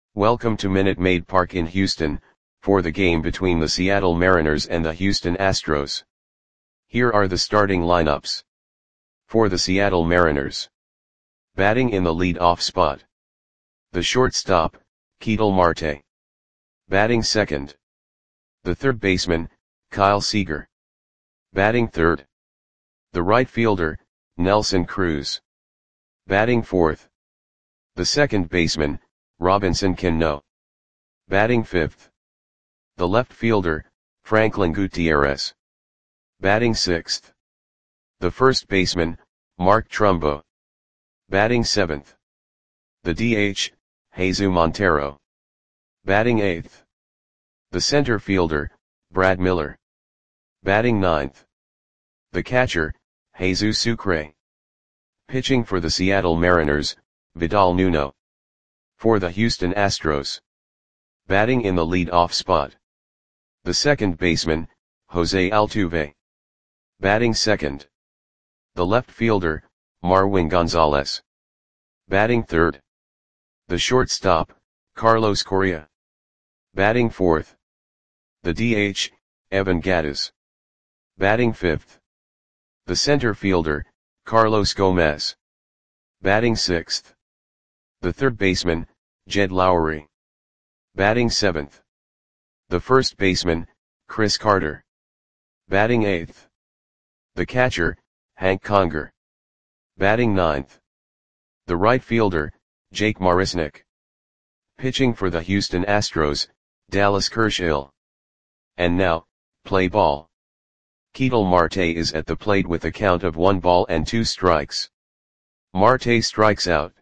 Welcome to Minute Maid Park in Houston, for the game between the Seattle Mariners and the Houston Astros. Here are the starting lineups. For the Seattle Mariners. Batting in the lead-off spot. The shortstop, Ketel Marte. Batting second. The third baseman, Kyle Seager. Batting third. The right fielder, Nelson Cruz. Batting fourth. The second baseman, Robinson Cano. Batting fifth. The left fielder, Franklin Gutierrez. Batting sixth. The first baseman, Mark Trumbo. Batting seventh. The DH, Jesus Montero. Batting eighth. The center fielder, Brad Miller. Batting ninth. The catcher, Jesus Sucre. Pitching for the Seattle Mariners, Vidal Nuno. For the Houston Astros. Batting in the lead-off spot. The second baseman, Jose Altuve. Batting second. The left fielder, Marwin Gonzalez. Batting third. The shortstop, Carlos Correa. Batting fourth. The DH, Evan Gattis. Batting fifth. The center fielder, Carlos Gomez. Batting sixth. The third baseman, Jed Lowry. Batting seventh. The first baseman, Chris Carter. Batting eighth. The catcher, Hank Conger. Batting ninth. The right fielder, Jake Marisnick. Pitching for the Houston Astros, Dallas Kershaw. And now, play ball. Ketel Marte is at the plate with a count of 1-2 strikes. Marte strikes out.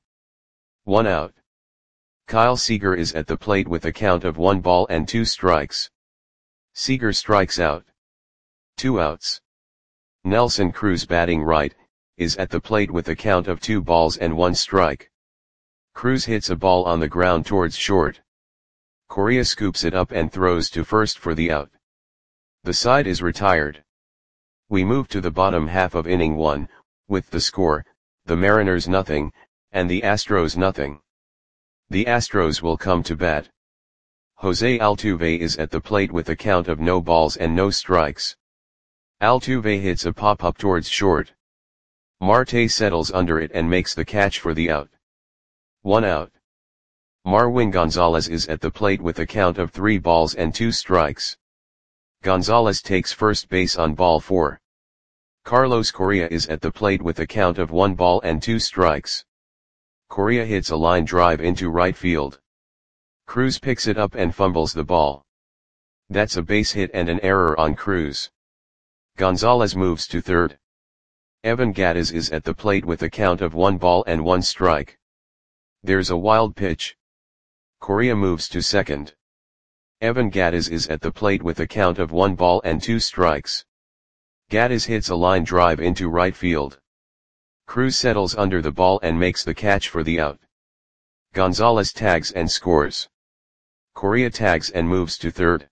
1 out. Kyle Seager is at the plate with a count of 1-2 strikes. Seager strikes out. 2 outs. Nelson Cruz, batting right, is at the plate with a count of 2-1 strike. Cruz hits a ball on the ground towards short. Correa scoops it up and throws to first for the out. The side is retired. We move to the bottom half of inning 1, with the score, the Mariners 0, and the Astros 0. The Astros will come to bat. Jose Altuve is at the plate with a count of no balls and no strikes. Altuve hits a pop-up towards short. Marte settles under it and makes the catch for the out. 1 out. Marwin Gonzalez is at the plate with a count of 3-2 strikes. Gonzalez takes first base on ball 4. Carlos Correa is at the plate with a count of 1-2 strikes. Correa hits a line drive into right field. Cruz picks it up and fumbles the ball. That's a base hit and an error on Cruz. Gonzalez moves to third. Evan Gattis is at the plate with a count of 1-1 strike. There's a wild pitch. Correa moves to second. Evan Gattis is at the plate with a count of 1-2 strikes. Gattis hits a line drive into right field. Cruz settles under the ball and makes the catch for the out. Gonzalez tags and scores. Correa tags and moves to third.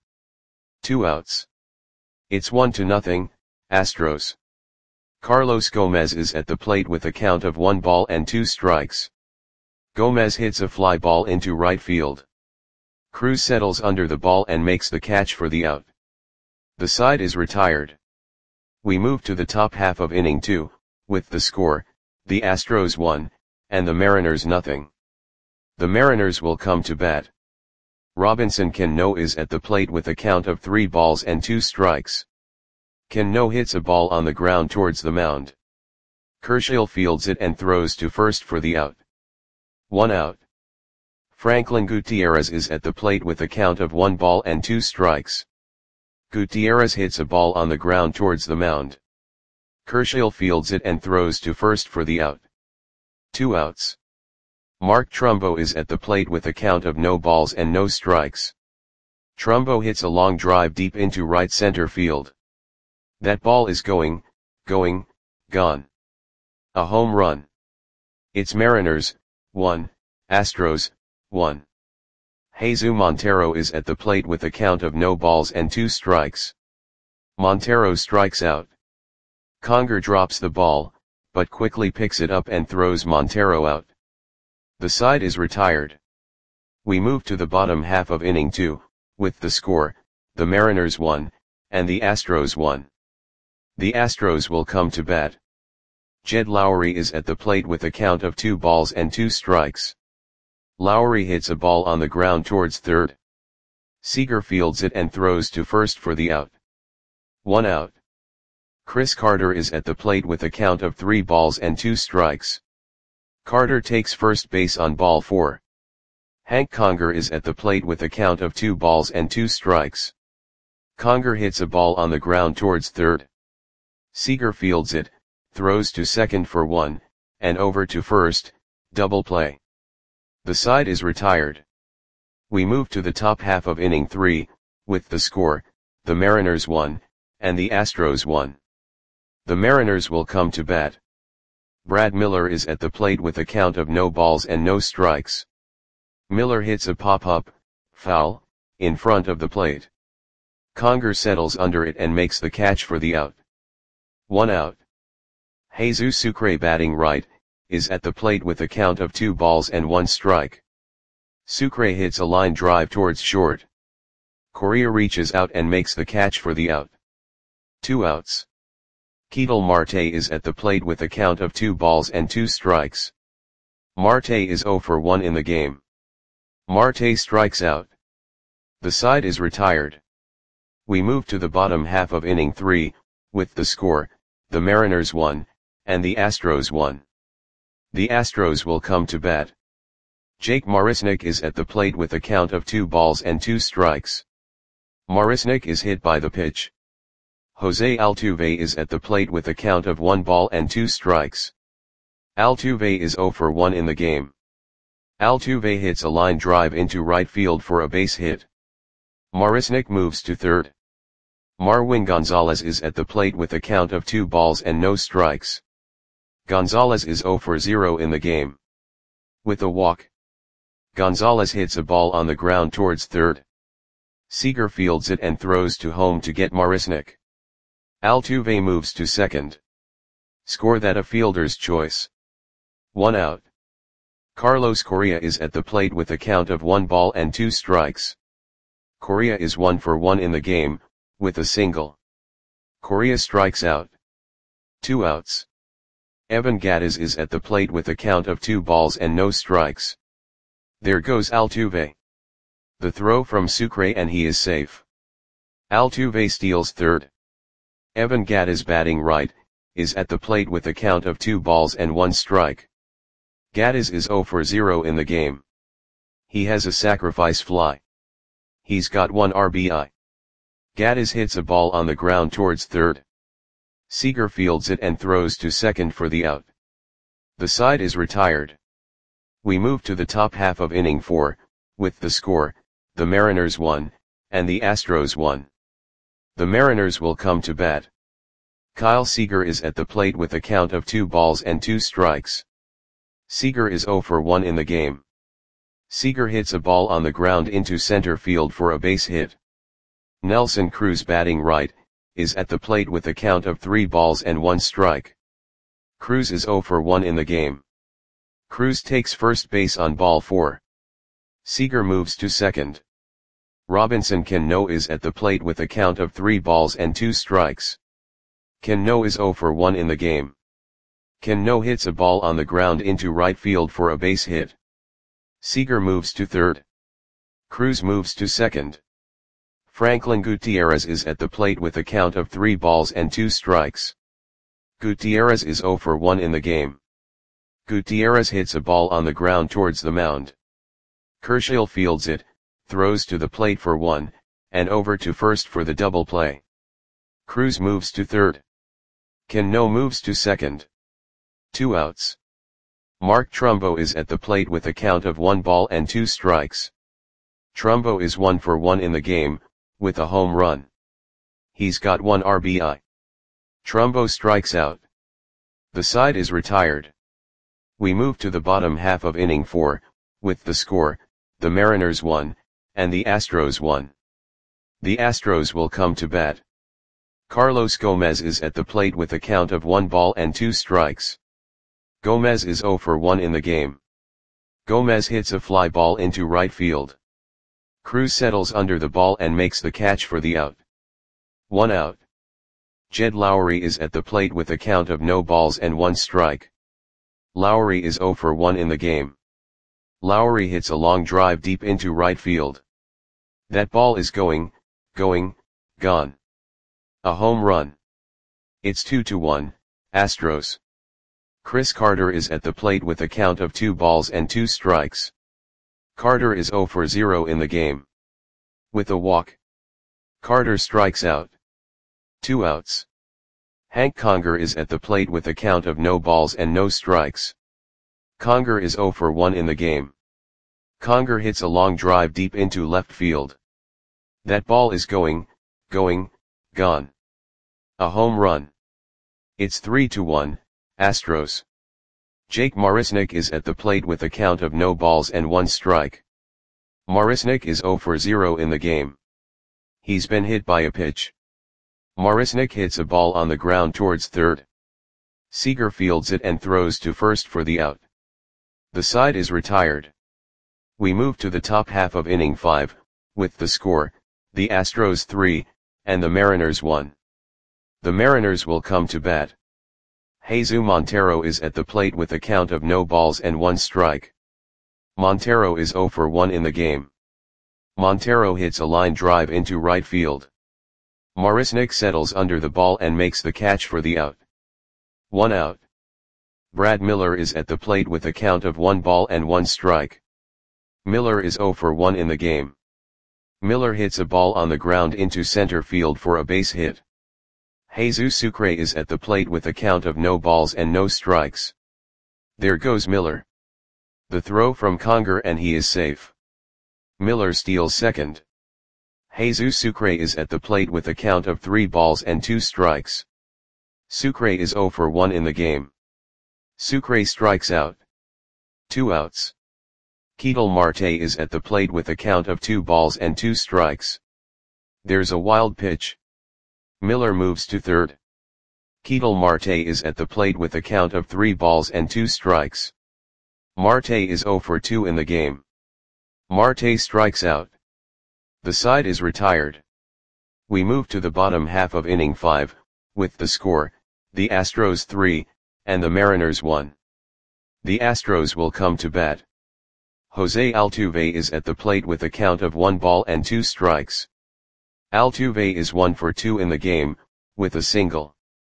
2 outs. It's 1-0, Astros. Carlos Gomez is at the plate with a count of 1-2 strikes. Gomez hits a fly ball into right field. Cruz settles under the ball and makes the catch for the out. The side is retired. We move to the top half of inning 2, with the score, the Astros 1, and the Mariners 0. The Mariners will come to bat. Robinson Cano is at the plate with a count of 3-2 strikes. Cano hits a ball on the ground towards the mound. Kershaw fields it and throws to first for the out. 1 out. Franklin Gutierrez is at the plate with a count of 1-2 strikes. Gutierrez hits a ball on the ground towards the mound. Kershaw fields it and throws to first for the out. 2 outs. Mark Trumbo is at the plate with a count of no balls and no strikes. Trumbo hits a long drive deep into right center field. That ball is gone. A home run. It's Mariners 1, Astros 1. Jesus Montero is at the plate with a count of no balls and 2 strikes. Montero strikes out. Conger drops the ball, but quickly picks it up and throws Montero out. The side is retired. We move to the bottom half of inning 2, with the score, the Mariners won, and the Astros won. The Astros will come to bat. Jed Lowrie is at the plate with a count of 2 balls and 2 strikes. Lowrie hits a ball on the ground towards third. Seager fields it and throws to first for the out. 1 out. Chris Carter is at the plate with a count of 3 balls and 2 strikes. Carter takes first base on ball 4. Hank Conger is at the plate with a count of 2 balls and 2 strikes. Conger hits a ball on the ground towards third. Seager fields it, throws to second for 1, and over to first, double play. The side is retired. We move to the top half of inning 3, with the score, the Mariners won, and the Astros won. The Mariners will come to bat. Brad Miller is at the plate with a count of no balls and no strikes. Miller hits a pop-up, foul, in front of the plate. Conger settles under it and makes the catch for the out. 1 out. Jesus Sucre, batting right, is at the plate with a count of 2 balls and 1 strike. Sucre hits a line drive towards short. Correa reaches out and makes the catch for the out. 2 outs. Ketel Marte is at the plate with a count of 2 balls and 2 strikes. Marte is 0 for 1 in the game. Marte strikes out. The side is retired. We move to the bottom half of inning 3, with the score, the Mariners won, and the Astros won. The Astros will come to bat. Jake Marisnick is at the plate with a count of 2 balls and 2 strikes. Marisnick is hit by the pitch. Jose Altuve is at the plate with a count of 1 ball and 2 strikes. Altuve is 0 for 1 in the game. Altuve hits a line drive into right field for a base hit. Marisnick moves to third. Marwin Gonzalez is at the plate with a count of 2 balls and no strikes. Gonzalez is 0 for 0 in the game. With a walk, Gonzalez hits a ball on the ground towards third. Seager fields it and throws to home to get Marisnick. Altuve moves to second. Score that a fielder's choice. 1 out. Carlos Correa is at the plate with a count of 1 ball and 2 strikes. Correa is 1 for 1 in the game, with a single. Correa strikes out. 2 outs. Evan Gattis is at the plate with a count of 2 balls and no strikes. There goes Altuve. The throw from Sucre and he is safe. Altuve steals third. Evan Gattis, batting right, is at the plate with a count of 2 balls and 1 strike. Gattis is 0 for 0 in the game. He has a sacrifice fly. He's got 1 RBI. Gattis hits a ball on the ground towards third. Seager fields it and throws to second for the out. The side is retired. We move to the top half of inning 4, with the score, the Mariners won, and the Astros won. The Mariners will come to bat. Kyle Seager is at the plate with a count of 2 balls and 2 strikes. Seager is 0 for 1 in the game. Seager hits a ball on the ground into center field for a base hit. Nelson Cruz, batting right, is at the plate with a count of 3 balls and 1 strike. Cruz is 0 for 1 in the game. Cruz takes first base on ball 4. Seager moves to second. Robinson Cano is at the plate with a count of 3 balls and 2 strikes. Cano is 0 for 1 in the game. Cano hits a ball on the ground into right field for a base hit. Seager moves to third. Cruz moves to second. Franklin Gutierrez is at the plate with a count of 3 balls and 2 strikes. Gutierrez is 0 for 1 in the game. Gutierrez hits a ball on the ground towards the mound. Kershaw fields it, throws to the plate for 1, and over to first for the double play. Cruz moves to third. Cano moves to second. 2 outs. Mark Trumbo is at the plate with a count of 1 ball and 2 strikes. Trumbo is 1 for 1 in the game, with a home run. He's got 1 RBI. Trumbo strikes out. The side is retired. We move to the bottom half of inning 4, with the score, the Mariners won, and the Astros won. The Astros will come to bat. Carlos Gomez is at the plate with a count of 1 ball and 2 strikes. Gomez is 0 for 1 in the game. Gomez hits a fly ball into right field. Cruz settles under the ball and makes the catch for the out. 1 out. Jed Lowrie is at the plate with a count of no balls and 1 strike. Lowrie is 0 for 1 in the game. Lowrie hits a long drive deep into right field. That ball is going, gone. A home run. It's 2-1, Astros. Chris Carter is at the plate with a count of 2 balls and 2 strikes. Carter is 0 for 0 in the game. With a walk, Carter strikes out. 2 outs. Hank Conger is at the plate with a count of no balls and no strikes. Conger is 0 for 1 in the game. Conger hits a long drive deep into left field. That ball is going, gone. A home run. It's 3-1, Astros. Jake Marisnick is at the plate with a count of no balls and 1 strike. Marisnick is 0 for 0 in the game. He's been hit by a pitch. Marisnick hits a ball on the ground towards third. Seager fields it and throws to first for the out. The side is retired. We move to the top half of inning 5, with the score, the Astros 3, and the Mariners 1. The Mariners will come to bat. Jesus Montero is at the plate with a count of no balls and 1 strike. Montero is 0 for 1 in the game. Montero hits a line drive into right field. Marisnick settles under the ball and makes the catch for the out. 1 out. Brad Miller is at the plate with a count of 1 ball and 1 strike. Miller is 0 for 1 in the game. Miller hits a ball on the ground into center field for a base hit. Jesus Sucre is at the plate with a count of no balls and no strikes. There goes Miller. The throw from Conger and he is safe. Miller steals second. Jesus Sucre is at the plate with a count of 3 balls and 2 strikes. Sucre is 0 for 1 in the game. Sucre strikes out. 2 outs. Ketel Marte is at the plate with a count of 2 balls and 2 strikes. There's a wild pitch. Miller moves to third. Ketel Marte is at the plate with a count of 3 balls and 2 strikes. Marte is 0 for 2 in the game. Marte strikes out. The side is retired. We move to the bottom half of inning 5, with the score, the Astros 3, and the Mariners 1. The Astros will come to bat. Jose Altuve is at the plate with a count of 1 ball and 2 strikes. Altuve is 1 for 2 in the game, with a single.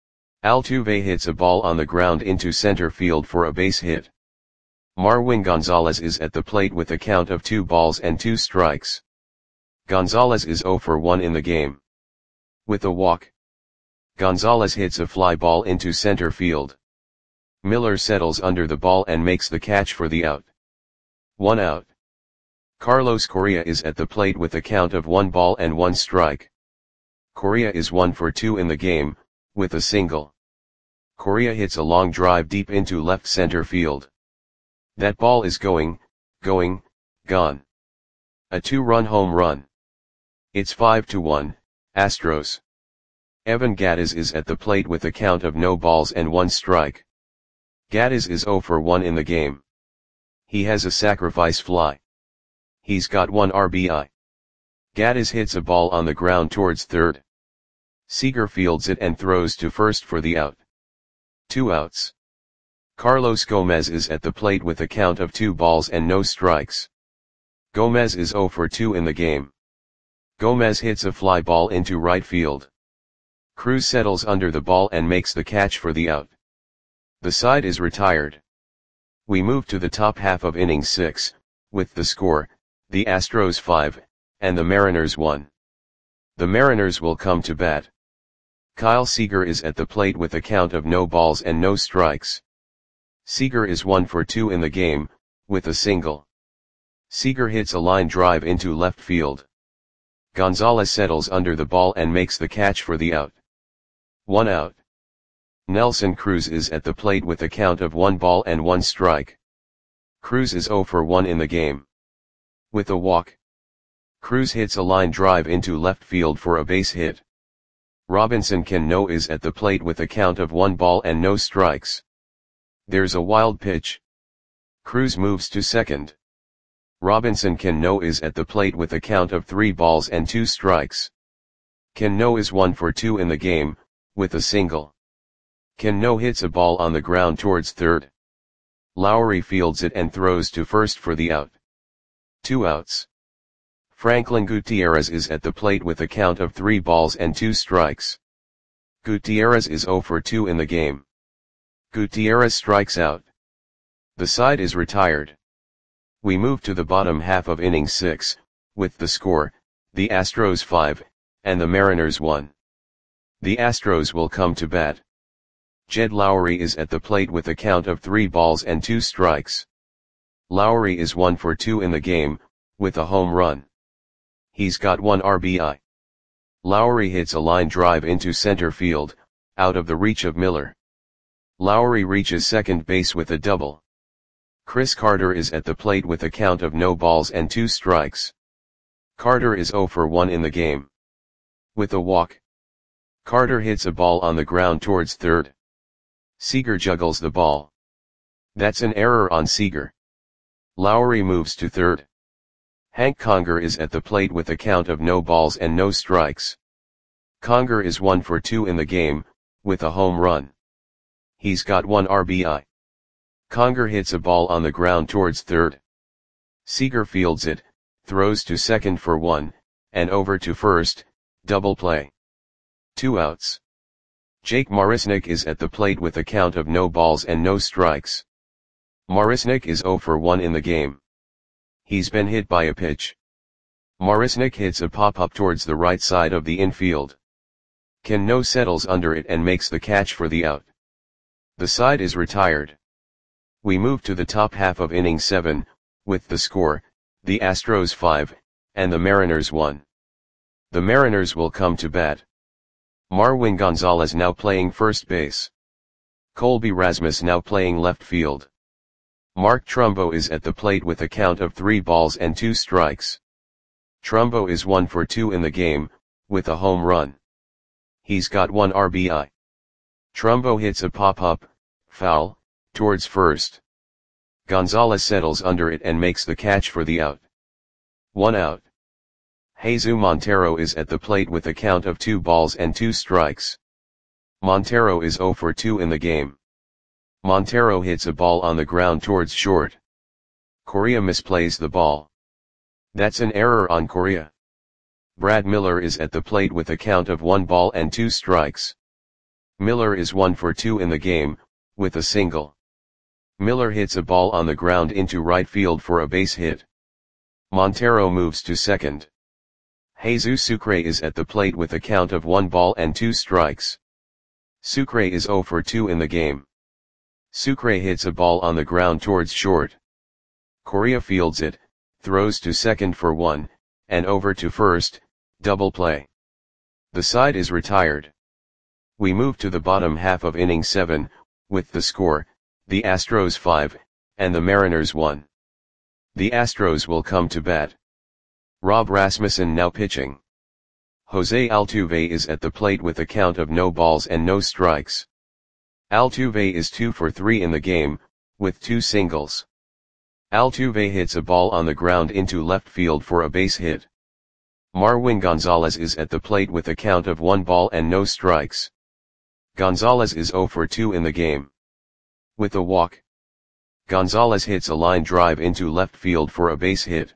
Altuve hits a ball on the ground into center field for a base hit. Marwin Gonzalez is at the plate with a count of 2 balls and 2 strikes. Gonzalez is 0 for 1 in the game. With a walk, Gonzalez hits a fly ball into center field. Miller settles under the ball and makes the catch for the out. 1 out. Carlos Correa is at the plate with a count of 1 ball and 1 strike. Correa is 1 for 2 in the game, with a single. Correa hits a long drive deep into left center field. That ball is going, gone. A 2-run home run. It's 5-1, Astros. Evan Gattis is at the plate with a count of no balls and 1 strike. Gattis is 0 for 1 in the game. He has a sacrifice fly. He's got 1 RBI. Gattis hits a ball on the ground towards third. Seager fields it and throws to first for the out. 2 outs. Carlos Gomez is at the plate with a count of 2 balls and no strikes. Gomez is 0 for 2 in the game. Gomez hits a fly ball into right field. Cruz settles under the ball and makes the catch for the out. The side is retired. We move to the top half of inning 6, with the score, the Astros 5, and the Mariners 1. The Mariners will come to bat. Kyle Seager is at the plate with a count of no balls and no strikes. Seager is 1 for 2 in the game, with a single. Seager hits a line drive into left field. Gonzalez settles under the ball and makes the catch for the out. 1 out. Nelson Cruz is at the plate with a count of 1 ball and 1 strike. Cruz is 0 for 1 in the game. With a walk, Cruz hits a line drive into left field for a base hit. Robinson Cano is at the plate with a count of 1 ball and no strikes. There's a wild pitch. Cruz moves to second. Robinson Cano is at the plate with a count of 3 balls and 2 strikes. Cano is 1 for 2 in the game, with a single. Cano hits a ball on the ground towards third. Lowry fields it and throws to first for the out. 2 outs. Franklin Gutierrez is at the plate with a count of 3 balls and 2 strikes. Gutierrez is 0 for 2 in the game. Gutierrez strikes out. The side is retired. We move to the bottom half of inning 6, with the score, the Astros 5, and the Mariners 1. The Astros will come to bat. Jed Lowry is at the plate with a count of 3 balls and 2 strikes. Lowry is 1 for 2 in the game, with a home run. He's got 1 RBI. Lowry hits a line drive into center field, out of the reach of Miller. Lowry reaches second base with a double. Chris Carter is at the plate with a count of no balls and 2 strikes. Carter is 0 for 1 in the game. With a walk. Carter hits a ball on the ground towards third. Seager juggles the ball. That's an error on Seager. Lowry moves to third. Hank Conger is at the plate with a count of no balls and no strikes. Conger is 1 for 2 in the game, with a home run. He's got 1 RBI. Conger hits a ball on the ground towards third. Seager fields it, throws to second for 1, and over to first, double play. 2 outs. Jake Marisnick is at the plate with a count of no balls and no strikes. Marisnick is 0 for 1 in the game. He's been hit by a pitch. Marisnick hits a pop-up towards the right side of the infield. Cano settles under it and makes the catch for the out. The side is retired. We move to the top half of inning 7, with the score, the Astros 5, and the Mariners 1. The Mariners will come to bat. Marwin Gonzalez now playing first base. Colby Rasmus now playing left field. Mark Trumbo is at the plate with a count of 3 balls and 2 strikes. Trumbo is 1 for 2 in the game, with a home run. He's got 1 RBI. Trumbo hits a pop-up, foul, towards first. Gonzalez settles under it and makes the catch for the out. 1 out. Jesus Montero is at the plate with a count of 2 balls and 2 strikes. Montero is 0 for 2 in the game. Montero hits a ball on the ground towards short. Correa misplays the ball. That's an error on Correa. Brad Miller is at the plate with a count of 1 ball and 2 strikes. Miller is 1 for 2 in the game, with a single. Miller hits a ball on the ground into right field for a base hit. Montero moves to second. Jesus Sucre is at the plate with a count of 1 ball and 2 strikes. Sucre is 0 for 2 in the game. Sucre hits a ball on the ground towards short. Correa fields it, throws to second for 1, and over to first, double play. The side is retired. We move to the bottom half of inning 7, with the score, the Astros 5, and the Mariners 1. The Astros will come to bat. Rob Rasmussen now pitching. Jose Altuve is at the plate with a count of no balls and no strikes. Altuve is 2 for 3 in the game, with 2 singles. Altuve hits a ball on the ground into left field for a base hit. Marwin Gonzalez is at the plate with a count of 1 ball and no strikes. Gonzalez is 0 for 2 in the game. With a walk. Gonzalez hits a line drive into left field for a base hit.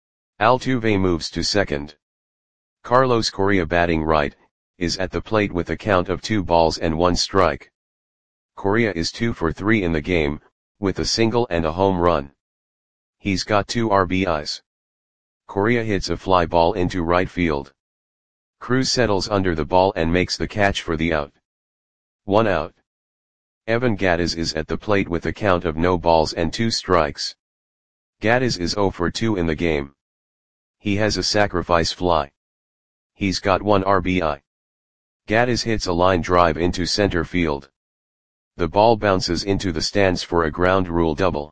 Altuve moves to second. Carlos Correa batting right, is at the plate with a count of 2 balls and 1 strike. Correa is 2 for 3 in the game, with a single and a home run. He's got 2 RBIs. Correa hits a fly ball into right field. Cruz settles under the ball and makes the catch for the out. 1 out. Evan Gattis is at the plate with a count of no balls and 2 strikes. Gattis is 0 for 2 in the game. He has a sacrifice fly. He's got 1 RBI. Gattis hits a line drive into center field. The ball bounces into the stands for a ground rule double.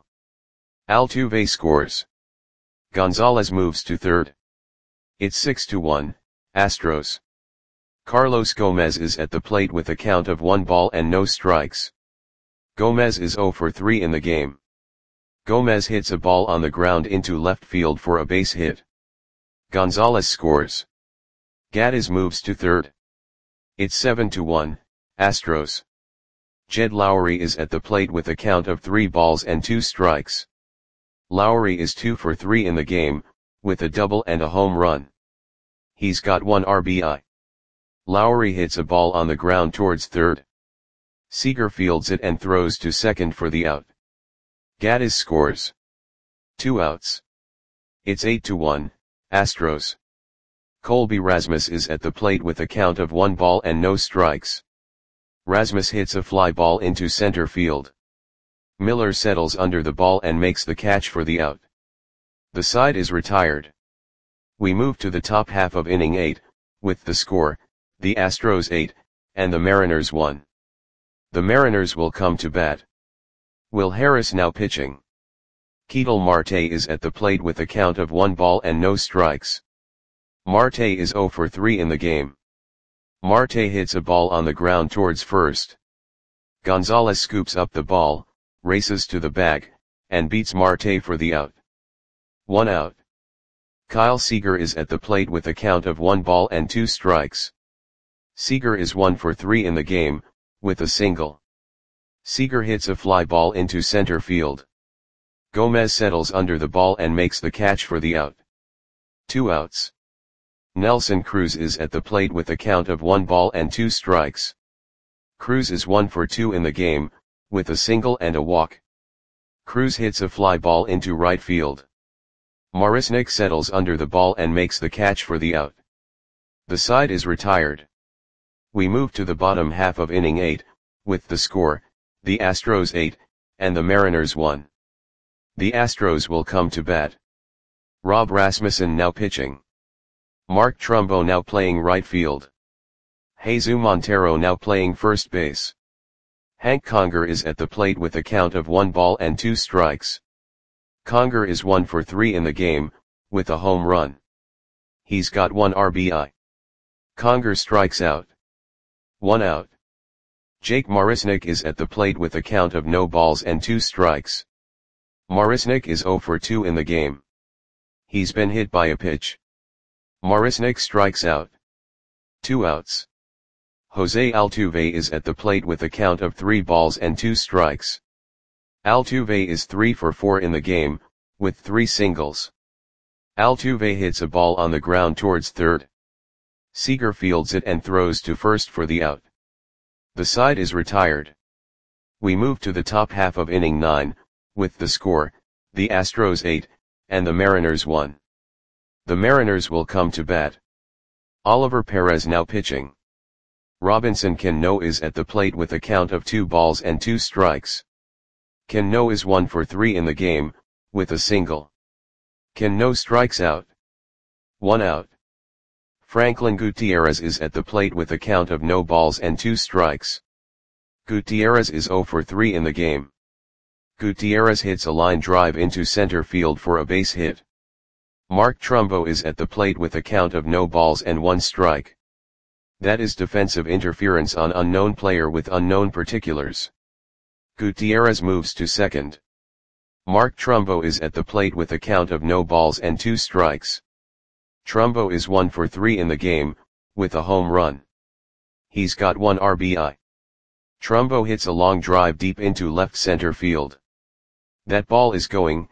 Altuve scores. Gonzalez moves to third. It's 6-1, Astros. Carlos Gomez is at the plate with a count of 1 ball and no strikes. Gomez is 0 for 3 in the game. Gomez hits a ball on the ground into left field for a base hit. Gonzalez scores. Gattis moves to third. It's 7-1, Astros. Jed Lowrie is at the plate with a count of 3 balls and 2 strikes. Lowrie is 2 for 3 in the game, with a double and a home run. He's got 1 RBI. Lowrie hits a ball on the ground towards third. Seager fields it and throws to second for the out. Gattis scores. 2 outs. It's 8-1, Astros. Colby Rasmus is at the plate with a count of 1 ball and no strikes. Rasmus hits a fly ball into center field. Miller settles under the ball and makes the catch for the out. The side is retired. We move to the top half of inning 8, with the score, the Astros 8, and the Mariners 1. The Mariners will come to bat. Will Harris now pitching. Ketel Marte is at the plate with a count of 1 ball and no strikes. Marte is 0 for 3 in the game. Marte hits a ball on the ground towards first. Gonzalez scoops up the ball, races to the bag, and beats Marte for the out. 1 out. Kyle Seager is at the plate with a count of 1 ball and 2 strikes. Seager is 1 for 3 in the game, with a single. Seager hits a fly ball into center field. Gomez settles under the ball and makes the catch for the out. 2 outs. Nelson Cruz is at the plate with a count of 1 ball and 2 strikes. Cruz is 1 for 2 in the game, with a single and a walk. Cruz hits a fly ball into right field. Marisnick settles under the ball and makes the catch for the out. The side is retired. We move to the bottom half of inning 8, with the score, the Astros 8, and the Mariners 1. The Astros will come to bat. Rob Rasmussen now pitching. Mark Trumbo now playing right field. Jesus Montero now playing first base. Hank Conger is at the plate with a count of 1 ball and 2 strikes. Conger is 1 for 3 in the game, with a home run. He's got 1 RBI. Conger strikes out. 1 out. Jake Marisnick is at the plate with a count of no balls and 2 strikes. Marisnick is 0 for 2 in the game. He's been hit by a pitch. Marisnick strikes out. 2 outs. Jose Altuve is at the plate with a count of 3 balls and 2 strikes. Altuve is 3 for 4 in the game, with 3 singles. Altuve hits a ball on the ground towards third. Seager fields it and throws to first for the out. The side is retired. We move to the top half of inning 9, with the score, the Astros 8, and the Mariners 1. The Mariners will come to bat. Oliver Perez now pitching. Robinson Cano is at the plate with a count of 2 balls and 2 strikes. Cano is 1 for 3 in the game, with a single. Cano strikes out. 1 out. Franklin Gutierrez is at the plate with a count of no balls and 2 strikes. Gutierrez is 0 for 3 in the game. Gutierrez hits a line drive into center field for a base hit. Mark Trumbo is at the plate with a count of no balls and 1 strike. That is defensive interference on unknown player with unknown particulars. Gutierrez moves to second. Mark Trumbo is at the plate with a count of no balls and 2 strikes. Trumbo is 1 for 3 in the game, with a home run. He's got 1 RBI. Trumbo hits a long drive deep into left center field. That ball is gone.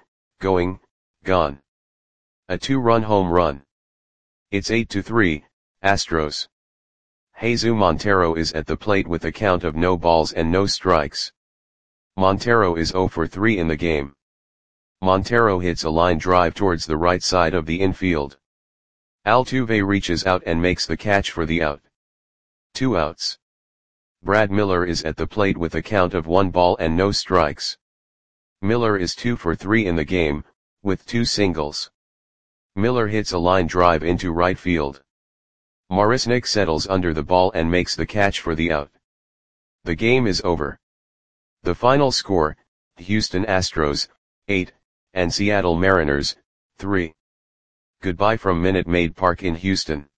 A 2-run home run. It's 8-3, Astros. Jesus Montero is at the plate with a count of no balls and no strikes. Montero is 0 for 3 in the game. Montero hits a line drive towards the right side of the infield. Altuve reaches out and makes the catch for the out. 2 outs. Brad Miller is at the plate with a count of 1 ball and no strikes. Miller is 2 for 3 in the game, with 2 singles. Miller hits a line drive into right field. Marisnick settles under the ball and makes the catch for the out. The game is over. The final score, Houston Astros, 8, and Seattle Mariners, 3. Goodbye from Minute Maid Park in Houston.